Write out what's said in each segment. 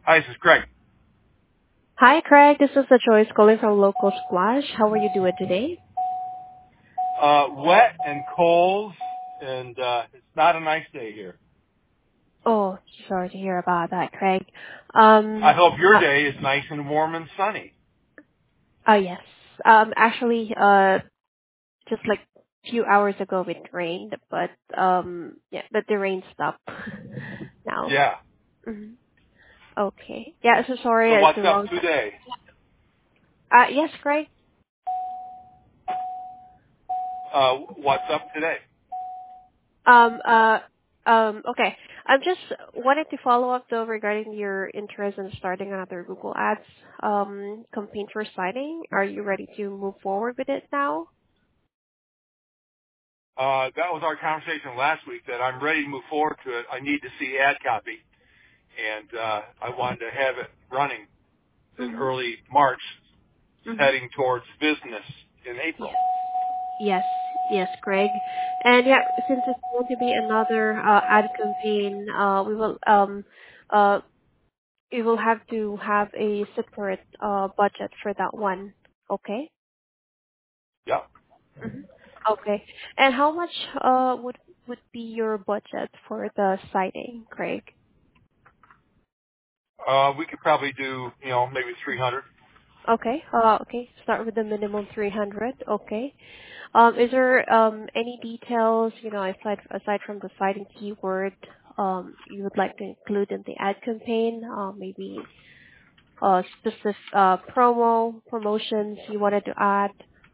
Hi, this is Craig. Hi, Craig. This is the Joyce calling from Local Splash. How are you doing today? Wet and cold, and it's not a nice day here. Oh, sorry to hear about that, Craig. I hope your Uh, day is nice and warm and sunny. yes. Actually, just like a few hours ago it rained, but yeah, but the rain stopped now. Yeah. hmm Okay. Yeah, so sorry, So it's what's the up wrong time. today? Yes, Craig. What's up today? Um, uh, okay. I'm just wanted to follow up though regarding your interest in starting another Google Ads campaign for citing. Are you ready to move forward with it now? That was our conversation last week that I'm ready to move forward to it. I need to see ad copy, and I wanted to have it running in Mm-hmm. early March, Mm-hmm. heading towards business in April. Yes. Yes. Yes, Craig. And yeah, since it's going to be another ad campaign, uh we will have to have a separate budget for that one. Okay? Yeah. Mhm. Okay. And how much would be your budget for the siting, Craig? We could probably do, maybe 300. Okay. Okay. Start with the minimum 300. Okay. Is there any details, aside from the siting keyword, you would like to include in the ad campaign? Maybe specific promotions you wanted to add?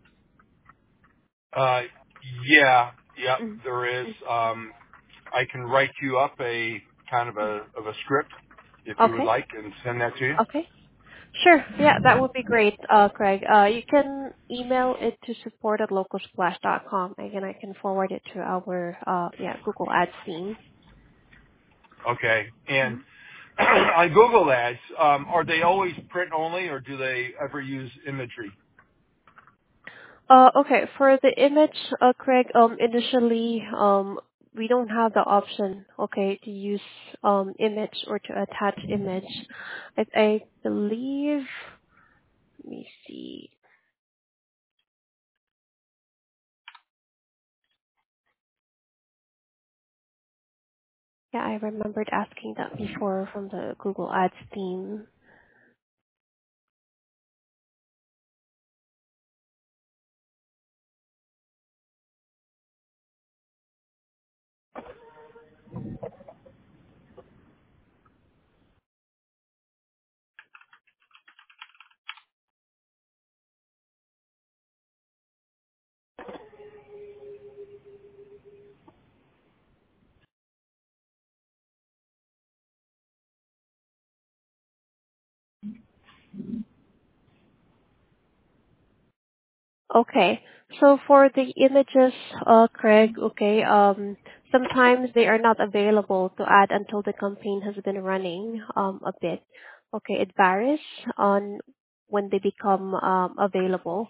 Uh, yeah, yeah, Mhm. there is. I can write you up a kind of Mhm. a script if you would Okay. like and send that to you. Okay. Sure. Yeah, that would be great, Craig. You can email it to support@localsplash.com. Again, I can forward it to our Google Ads team. Okay. And Mhm. on Google Ads, are they always print only, or do they ever use imagery? Okay. For the image, Craig, initially, we don't have the option, okay, to use image or to attach image. I believe. Let me see. Yeah, I remembered asking that before from the Google Ads team. Okay. So for the images, Craig, okay, sometimes they are not available to add until the campaign has been running a bit. Okay, it varies on when they become available.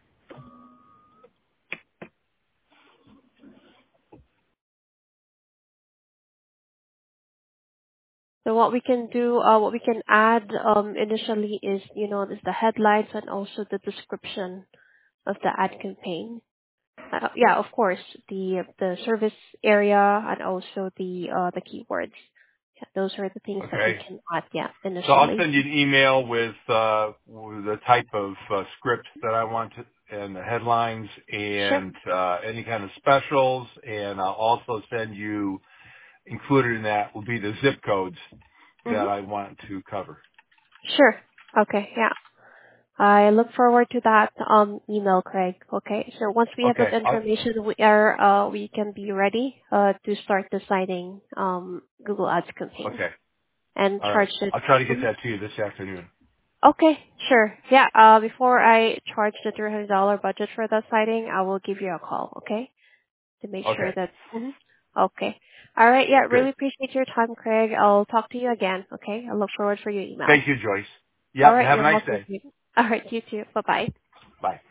So what we can do, what we can add initially is, is the headlines and also the description of the ad campaign. Yeah, of course, the service area and also the keywords. Yeah, those are the things that we Okay. can add, yeah, So I'll initially. send you an email with the type of script that I want and the headlines Sure. and any kind of specials, and I'll also send you included in that will be the zip codes Mm-hmm. that I want to cover. Sure. Okay, yeah. I look forward to that email, Craig. Okay. So once we have Okay. that information, we can be ready to start deciding Google Ads campaign Okay. and All right. charge it. I'll try to get Mhm. that to you this afternoon. Okay, sure. Yeah, before I charge the $300 budget for that siting, I will give you a call, okay? To make Okay. sure that. Mhm. Okay. All right. Yeah. Good. Really appreciate your time, Craig. I'll talk to you again. Okay. I look forward for your email. Thank you, Joyce. All Yep. right. Have a You're nice welcome. day. All right. You too. Bye bye. Bye.